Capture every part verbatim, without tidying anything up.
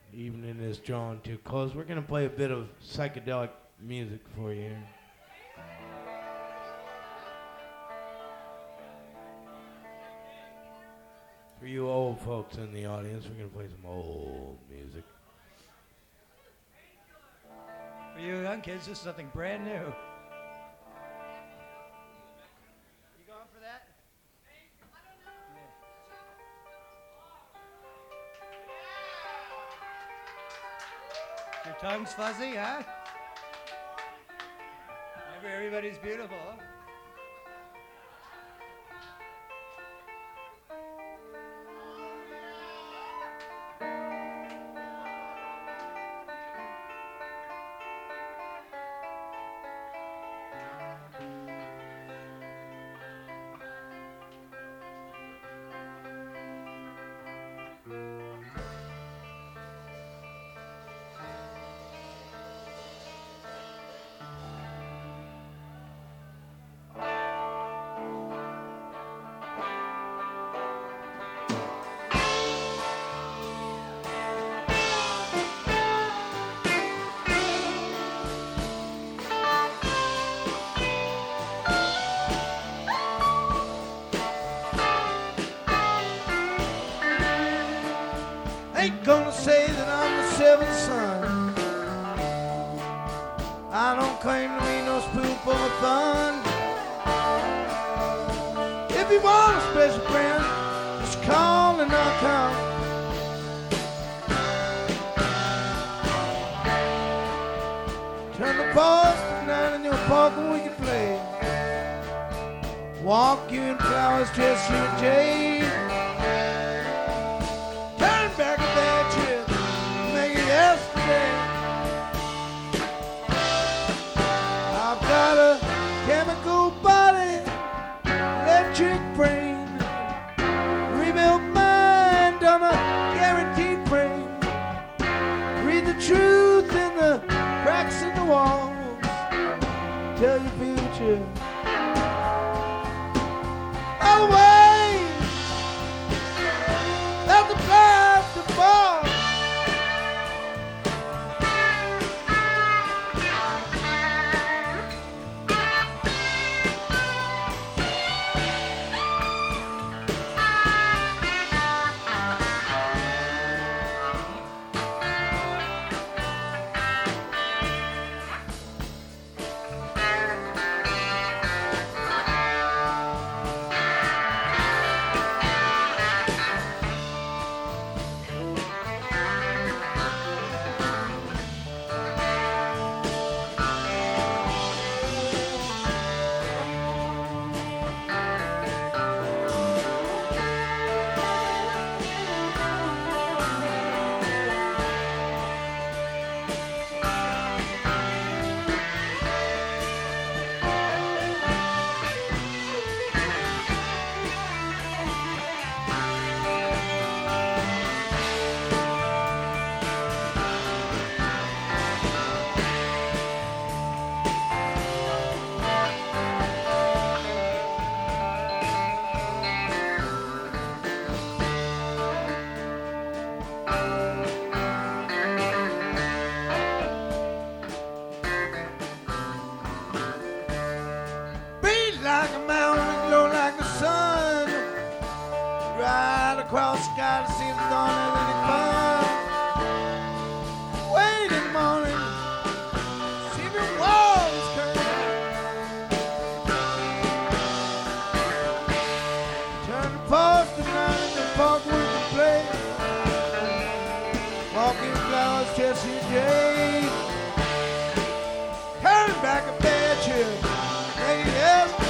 evening is drawing to a close. We're going to play a bit of psychedelic music for you here. For you old folks in the audience, we're going to play some old music. For you young kids, this is something brand new. You going for that? Your tongue's fuzzy, huh? Maybe everybody's beautiful, huh? Ain't gonna say that I'm the seventh son. I don't claim to be no spoon full of fun. If you want a special friend, just call and I'll come. Turn the post down in your park and we can play. Walk you in flowers, dress you in jade. Back a bad trip, make it yesterday. I've got a chemical body, electric brain, rebuilt mind on a guaranteed frame. Read the truth in the cracks in the walls. Tell your future. All the way, let the past to fall. Like a mountain, glow like the sun. Ride across the sky to see the dawn of any fun. Wait in the morning, see the walls curve. Turn the post to night in the park we can play. Walking flowers, Jesse J. Turn back a bad trip, make it yesterday.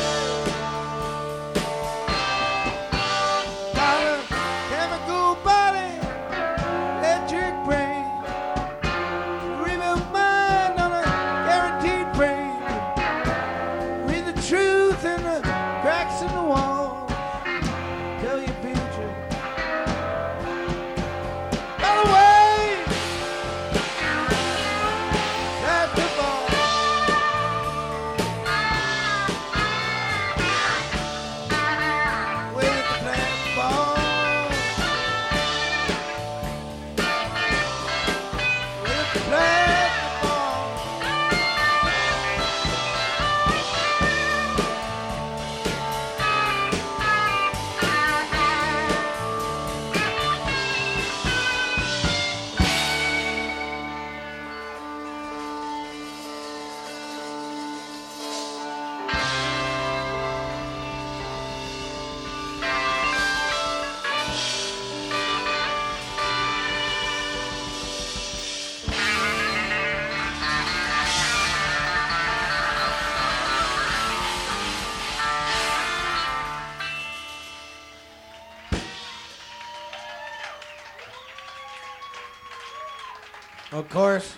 Of course,